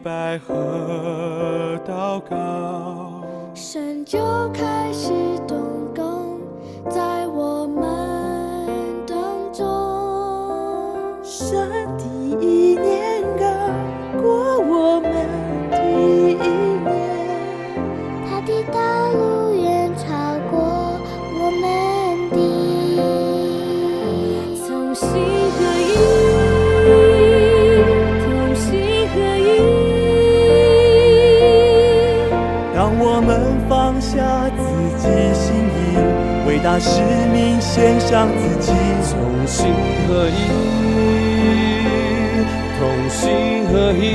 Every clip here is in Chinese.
拜和祷告， 神就开始动工在我们当中。 神的意念高过我们的意念， 他的道路远超过我们的。同心合一，同心合一。 让我们放下自己心意，为大使命献上自己， 同心合一，同心合一。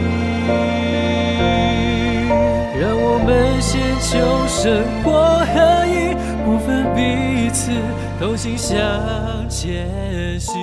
让我们先求神国合一，不分彼此，同心向前行。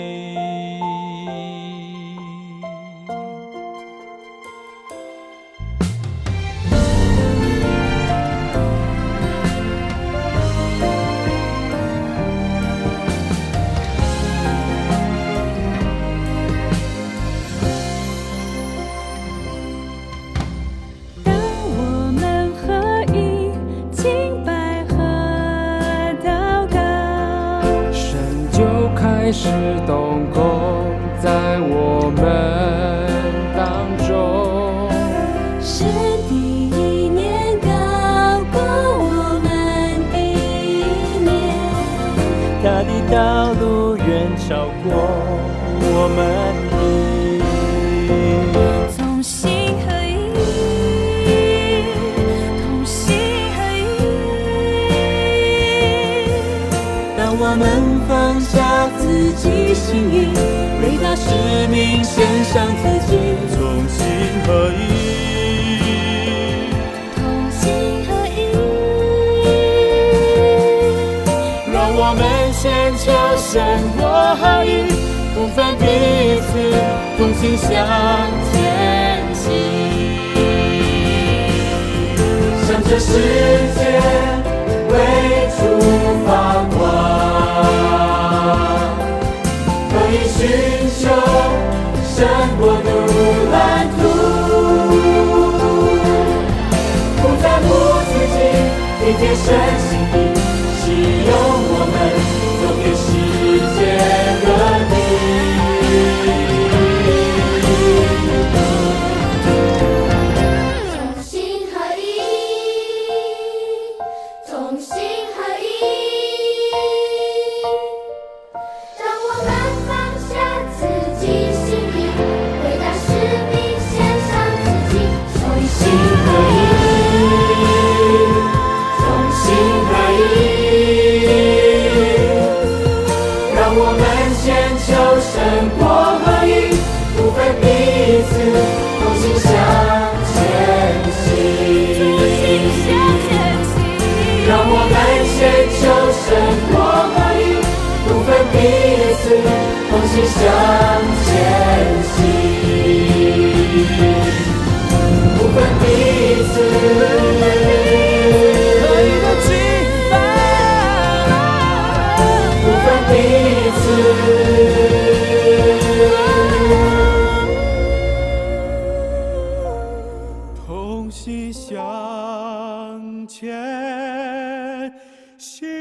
开始动工在我们当中， 神的意念高过我们的意念， 他的道路远超过我们的。 同心合一，同心合一。 让我们放下自己心意，为大使命献上自己，同心合一， 同心合一。 让我们先求神国合一，不分彼此，同心向前行。向这世界为主发光，可以寻求神国度蓝图，不在乎自己，理解神心意，使用我们走遍世界各地。 同心合一，同心合一。让我们放下自己心意，为大使命献上自己，同心合一，同心合一。 让我们先求神国合一，不分彼此，同心向前行。让我们先求神国合一，不分彼此，同心向前行，不分彼此。合一的敬拜，不分彼此。同心向前行。